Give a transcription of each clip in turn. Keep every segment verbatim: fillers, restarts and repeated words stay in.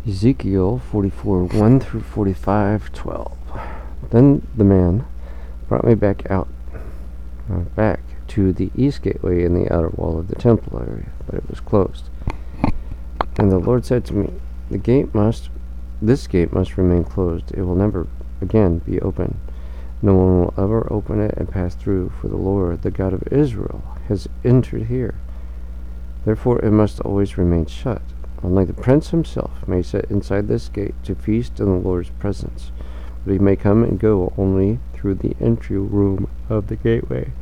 Ezekiel forty-four, one through forty-five, twelve. Then the man brought me back out, uh, back to the east gateway in the outer wall of the temple area, but it was closed. And the Lord said to me, "The gate must, this gate must remain closed. It will never again be open. No one will ever open it and pass through, for the Lord, the God of Israel, has entered here. Therefore it must always remain shut. Only the prince himself may sit inside this gate to feast in the Lord's presence, but he may come and go only through the entry room of the gateway."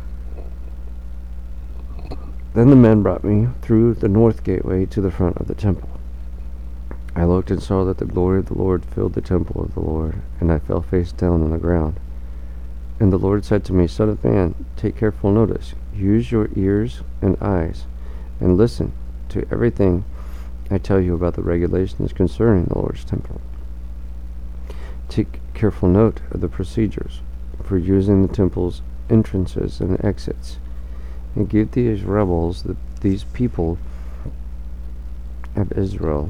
Then the men brought me through the north gateway to the front of the temple. I looked and saw that the glory of the Lord filled the temple of the Lord, and I fell face down on the ground. And the Lord said to me, "Son of man, take careful notice. Use your ears and eyes, and listen to everything I tell you about the regulations concerning the Lord's temple. Take careful note of the procedures for using the temple's entrances and exits, and give these rebels, the, these people of Israel,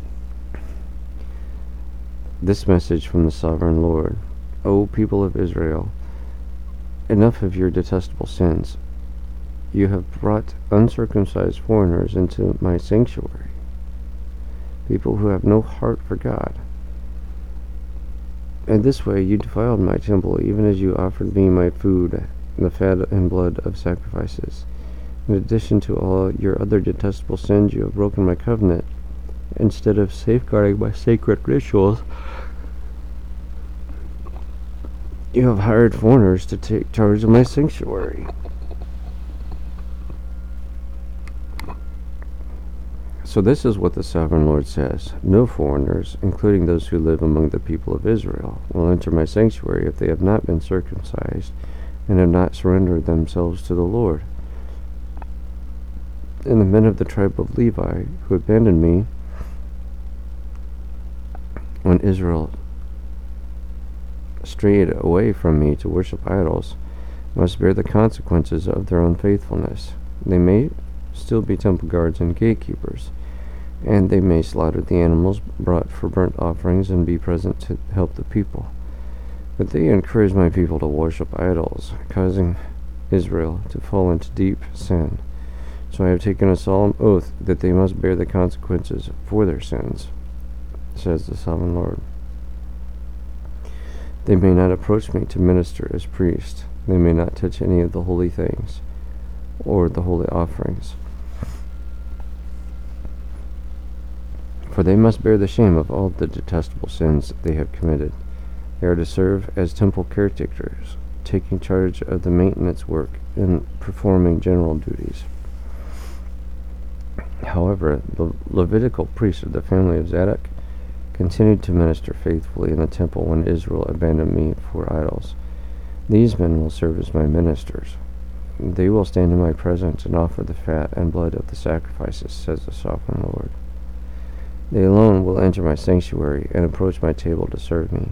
this message from the sovereign Lord. O people of Israel, enough of your detestable sins. You have brought uncircumcised foreigners into my sanctuary, people who have no heart for God. In this way you defiled my temple, even as you offered me my food, the fat and blood of sacrifices. In addition to all your other detestable sins, you have broken my covenant. Instead of safeguarding my sacred rituals, you have hired foreigners to take charge of my sanctuary. So this is what the sovereign Lord says. No foreigners, including those who live among the people of Israel, will enter my sanctuary if they have not been circumcised and have not surrendered themselves to the Lord. And the men of the tribe of Levi, who abandoned me when Israel strayed away from me to worship idols, must bear the consequences of their unfaithfulness. They may still be temple guards and gatekeepers, and they may slaughter the animals brought for burnt offerings and be present to help the people. But they encourage my people to worship idols, causing Israel to fall into deep sin. So I have taken a solemn oath that they must bear the consequences for their sins, says the sovereign Lord. They may not approach me to minister as priest. They may not touch any of the holy things or the holy offerings, for they must bear the shame of all the detestable sins they have committed. They are to serve as temple caretakers, taking charge of the maintenance work and performing general duties. However, the Levitical priests of the family of Zadok continued to minister faithfully in the temple when Israel abandoned me for idols. These men will serve as my ministers. They will stand in my presence and offer the fat and blood of the sacrifices, says the sovereign Lord. They alone will enter my sanctuary and approach my table to serve me.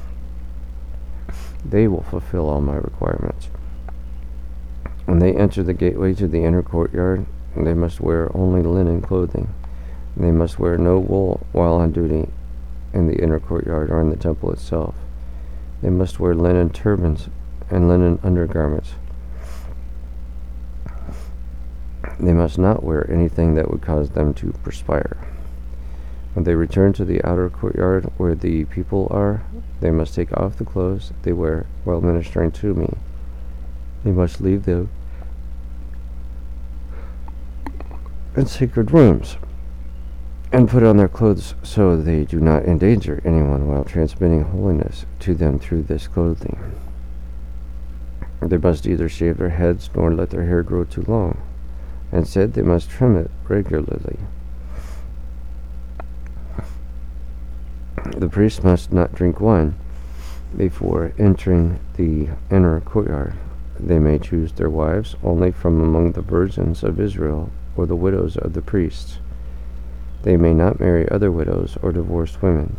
They will fulfill all my requirements. When they enter the gateway to the inner courtyard, they must wear only linen clothing. They must wear no wool while on duty in the inner courtyard or in the temple itself. They must wear linen turbans and linen undergarments. They must not wear anything that would cause them to perspire. When they return to the outer courtyard where the people are, they must take off the clothes they wear while ministering to me. They must leave them in sacred rooms and put on their clothes so they do not endanger anyone while transmitting holiness to them through this clothing. They must neither shave their heads nor let their hair grow too long. Instead, they must trim it regularly. The priest must not drink wine before entering the inner courtyard. They may choose their wives only from among the virgins of Israel or the widows of the priests. They may not marry other widows or divorced women.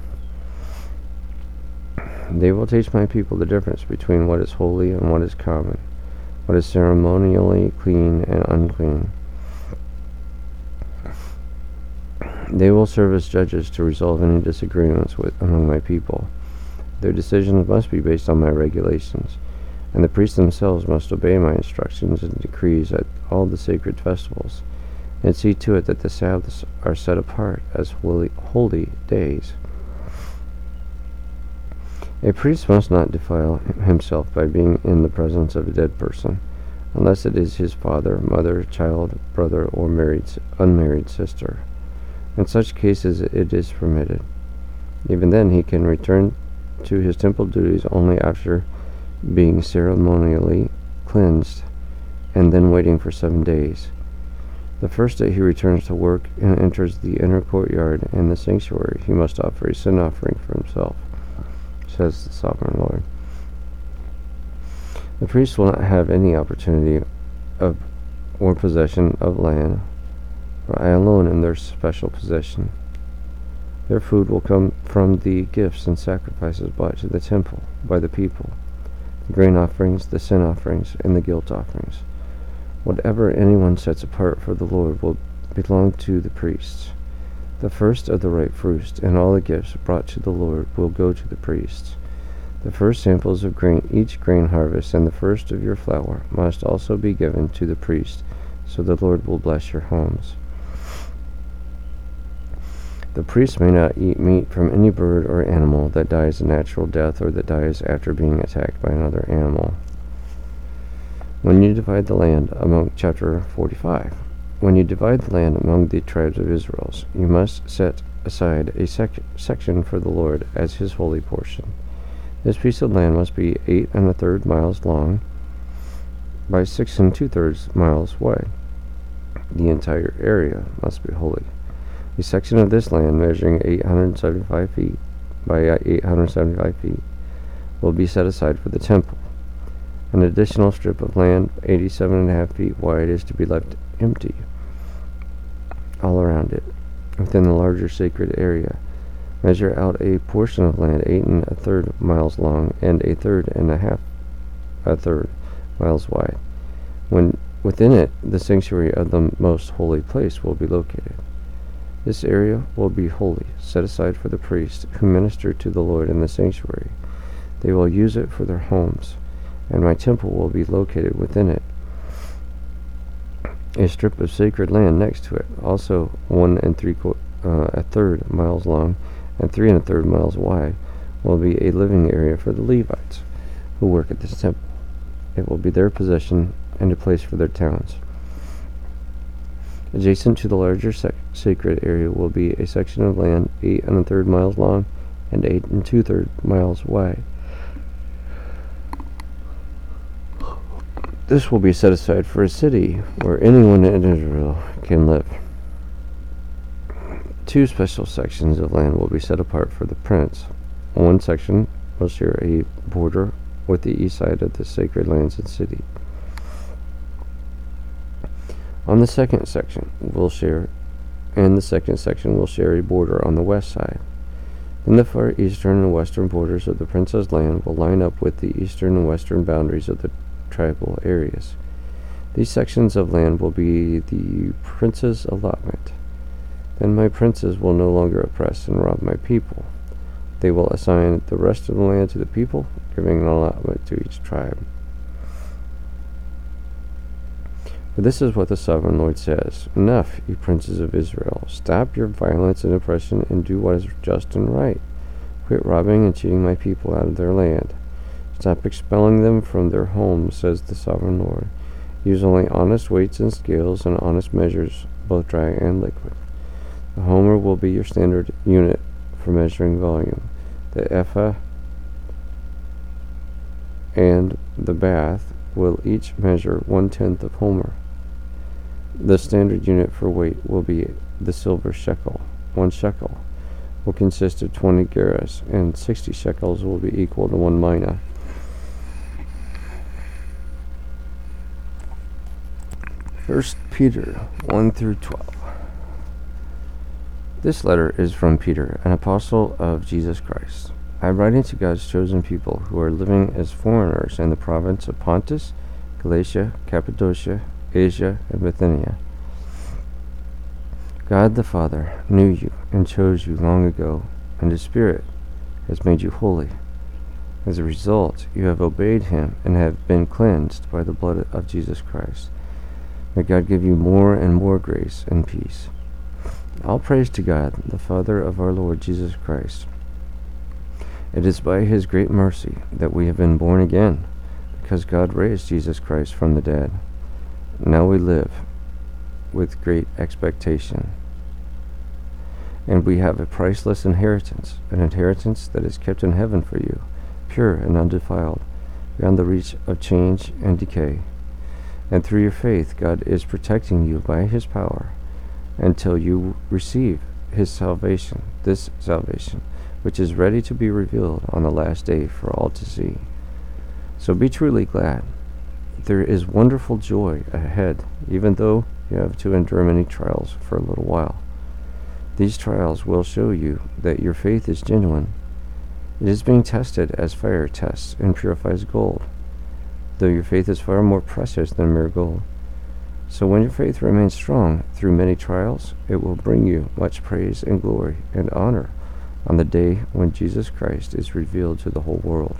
They will teach my people the difference between what is holy and what is common, what is ceremonially clean and unclean. They will serve as judges to resolve any disagreements with, among my people. Their decisions must be based on my regulations, and the priests themselves must obey my instructions and decrees at all the sacred festivals, and see to it that the Sabbaths are set apart as holy, holy days. A priest must not defile himself by being in the presence of a dead person, unless it is his father, mother, child, brother, or married, unmarried sister. In such cases it is permitted. Even then he can return to his temple duties only after being ceremonially cleansed, and then waiting for seven days. The first day he returns to work and enters the inner courtyard and the sanctuary, he must offer a sin offering for himself, says the Sovereign Lord. The priests will not have any opportunity of or possession of land, for I alone am their special possession. Their food will come from the gifts and sacrifices brought to the temple by the people, the grain offerings, the sin offerings, and the guilt offerings. Whatever anyone sets apart for the Lord will belong to the priests. The first of the ripe fruits and all the gifts brought to the Lord will go to the priests. The first samples of grain, each grain harvest, and the first of your flour must also be given to the priest, so the Lord will bless your homes. The priest may not eat meat from any bird or animal that dies a natural death or that dies after being attacked by another animal. When you divide the land among, chapter forty-five, when you divide the land among the tribes of Israel, you must set aside a sec- section for the Lord as his holy portion. This piece of land must be eight and a third miles long by six and two thirds miles wide. The entire area must be holy. A section of this land measuring eight hundred seventy-five feet by eight hundred seventy-five feet will be set aside for the temple. An additional strip of land, eighty-seven and a half feet wide, is to be left empty all around it, within the larger sacred area. Measure out a portion of land eight and a third miles long and a third and a half a third miles wide. When within it, the sanctuary of the most holy place will be located. This area will be holy, set aside for the priests who minister to the Lord in the sanctuary. They will use it for their homes, and my temple will be located within it. A strip of sacred land next to it, also one and three qu- uh, a third miles long and three and a third miles wide, will be a living area for the Levites who work at this temple. It will be their possession and a place for their towns. Adjacent to the larger sec- sacred area will be a section of land eight and a third miles long and eight and two thirds miles wide. This will be set aside for a city where anyone in Israel can live. Two special sections of land will be set apart for the prince. One section will share a border with the east side of the sacred lands and city. On the second section will share, and the second section will share a border on the west side. Then the far eastern and western borders of the prince's land will line up with the eastern and western boundaries of the tribal areas. These sections of land will be the prince's allotment. Then my princes will no longer oppress and rob my people. They will assign the rest of the land to the people, giving an allotment to each tribe. For this is what the Sovereign Lord says: Enough, you princes of Israel. Stop your violence and oppression and do what is just and right. Quit robbing and cheating my people out of their land. Stop expelling them from their homes, says the Sovereign Lord. Use only honest weights and scales and honest measures, both dry and liquid. The homer will be your standard unit for measuring volume. The ephah and the bath will each measure one-tenth of homer. The standard unit for weight will be the silver shekel. One shekel will consist of twenty gerahs, and sixty shekels will be equal to one mina. First Peter one through twelve. This letter is from Peter, an apostle of Jesus Christ. I write to God's chosen people who are living as foreigners in the province of Pontus, Galatia, Cappadocia, Asia, and Bithynia. God the Father knew you and chose you long ago, and His Spirit has made you holy. As a result, you have obeyed Him and have been cleansed by the blood of Jesus Christ. May God give you more and more grace and peace. All praise to God, the Father of our Lord Jesus Christ. It is by His great mercy that we have been born again, because God raised Jesus Christ from the dead. Now we live with great expectation. And we have a priceless inheritance, an inheritance that is kept in heaven for you, pure and undefiled, beyond the reach of change and decay. And through your faith, God is protecting you by His power until you receive His salvation, this salvation, which is ready to be revealed on the last day for all to see. So be truly glad. There is wonderful joy ahead, even though you have to endure many trials for a little while. These trials will show you that your faith is genuine. It is being tested as fire tests and purifies gold, though your faith is far more precious than mere gold. So when your faith remains strong through many trials, it will bring you much praise and glory and honor on the day when Jesus Christ is revealed to the whole world.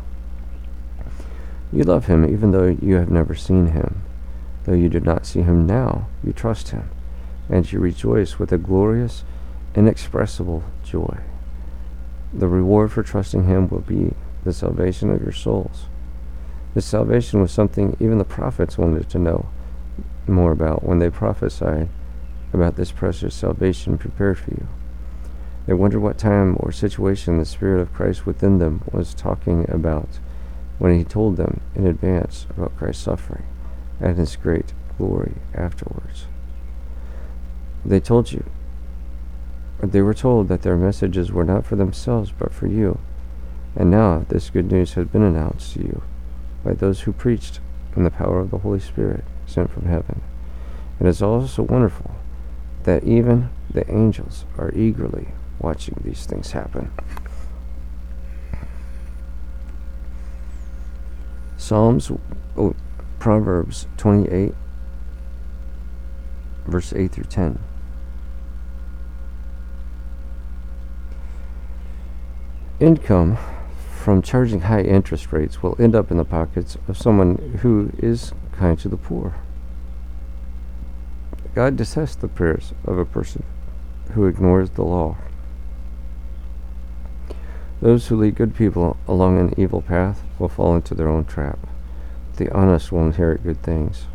You love Him even though you have never seen Him. Though you do not see Him now, you trust Him, and you rejoice with a glorious, inexpressible joy. The reward for trusting Him will be the salvation of your souls. This salvation was something even the prophets wanted to know more about when they prophesied about this precious salvation prepared for you. They wondered what time or situation the Spirit of Christ within them was talking about when He told them in advance about Christ's suffering and His great glory afterwards. They told you, or they were told that their messages were not for themselves but for you, and now this good news has been announced to you by those who preached in the power of the Holy Spirit sent from heaven. It is also wonderful that even the angels are eagerly watching these things happen. Psalms, oh, Proverbs twenty-eight, verse eight through ten. Income from charging high interest rates will end up in the pockets of someone who is kind to the poor. God detests the prayers of a person who ignores the law. Those who lead good people along an evil path will fall into their own trap. The honest will inherit good things.